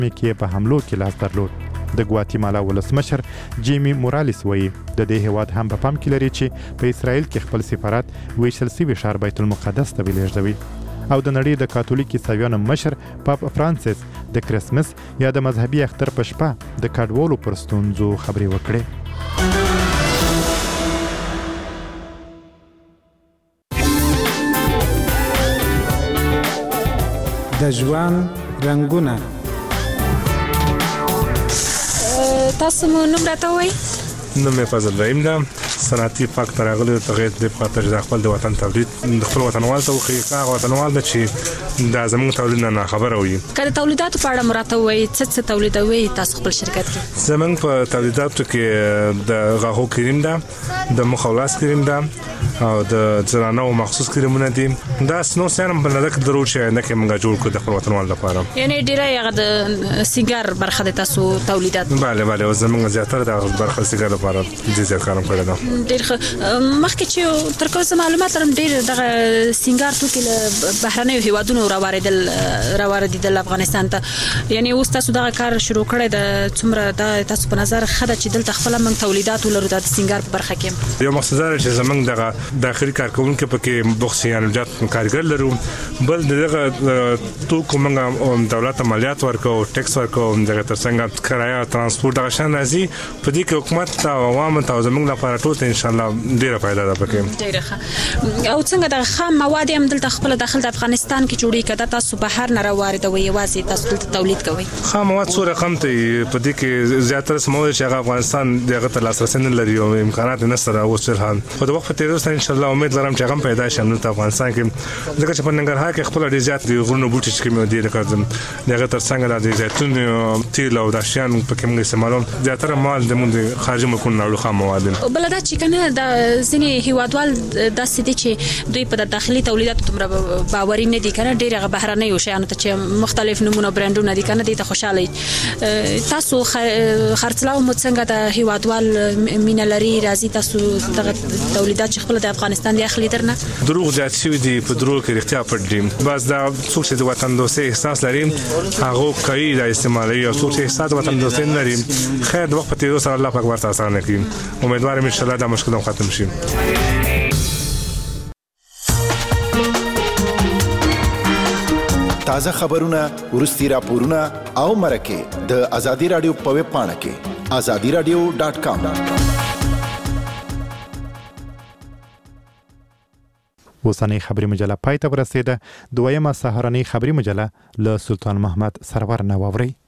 کې په حملو کې لاس درلود. د ګواتیمالا ولسمشر جیمی مورالیس وایي د دې هیواد هم په پام کې لري چې په اسرائیل کې خپل سفارت ویشل سوي ښار بیت المقدس ته ولیږدوي. او د نړۍ د کاتولیک عیسویانو مشر پاپ فرانسیس د کرسمس یا د مذهبي اختر په شپه د کډوالو پر ستونزو خبرې وکړې. د ژوند رنګونه. تاسو مو نوم راته وایئ؟ نوم یې فضل رحیم ده. صنعتي فاکټ ته راغلی د تغیر د خاطر د خپل د وطن تولید د خپل وطنوال ته وښیي هغه وطنوال ده چې دا زموږ تولید نه خبره وي. که د تولیداتو په اړه مو راته ووایئ څه تولیدوئ تاسو خپل شرکت کې؟ زموږ په تولیداتو کې د غاښو کریم ده، د مخ او لاس کریم ده او د زنانو مخصوص کریمونه دي. دا نو سره په لږ درو چې نه کې موږ جوړ کړو د خپل وطنوال لپاره. یعنی ډیره هغه د سیګار برخه د تاسو تولیدات؟ بله زموږ زیاتره د برخه سیګار لپاره د زیات کارم کړی ده. ډیر مخکې چې تر کومه معلومات لرم ډیر دغه سینګار توکي له بهرنیو هیوادونو راوړل افغانستان ته. یعنی اوس تاسو دغه کار شروع کړی د څومره د تاسو په نظر خده چې دلته خپل موږ تولیدات ولرو د سینګار په برخه کې؟ یو مقصد دا چې زموږ دغه داخلي کارکونکو پکې بوخسیانجات کارګر لرو. بل دغه توکو موږ دولت مالیات ورکو، ټیکس ورکو، دغه ترڅنګ کرایه ترانسپورت دغه شان راځي. په دې کې حکومت او عوام ته زموږ لپاره ټول ان شاء الله ډیره فائدہ ده پکې. ډیره ښه. او څنګه د خام مواد هم دلته خپل داخل د افغانستان کې جوړي کړه تاسو بهر نه راوړئ یوازې تاسو دلته تولید کوئ؟ خام مواد څو رقم ته په دې کې زیاتره سمول چې هغه افغانستان دغه ته لاسرسي نه لري او امکانات نه سره اوس حال. خو د وخت په تیرو سره ان شاء الله امید لرم چې هغه پیدا شي نو افغانستان کې ځکه چې په ننګرهار کې خپل ډیر زیات غرونو بوټي چې کوم دي لکه دغه ترڅنګ د زیتون تیل او د شیان په کوم استعمالون زیاتره مال د مونږ خارجي ملکونو نه خام مواد. بل دا چې کنه د ځینې هیوادوال داسې دي چې دوی په داخلي تولیداتو تمره باوري نه دي کنه ډیر بهرنیو شیانو ته چې مختلف نمونه برانډونه دي کنه دي ته خوشاله. تاسو خرڅلاو مو څنګه د هیوادوال مینه لري راځي تاسو دغه تولیدات خپل د افغانستان دی اخلي درنه؟ دروغ زیات شوي دي په دروغ کې اړتیا پټ دي. بس دا څوک چې د وطن دوستۍ احساس لري هغه کوي د استعمالي او څوک چې احساس وطن دوستۍ نه لري خیر د وخت په تیرو سره الله پاک ورته آسانه کړي. امیدوارم ان شاء الله دا مشکل ختم شي. تازه خبرونه ورستي راپورونه او مرکه د ازادي رادیو په ویب پاڼه کې azadiradio.com. اوسنۍ خبري مجله پای ته ورسېده. دویمه سهارنۍ خبري مجله له سلطان محمد سرور نه واورئ.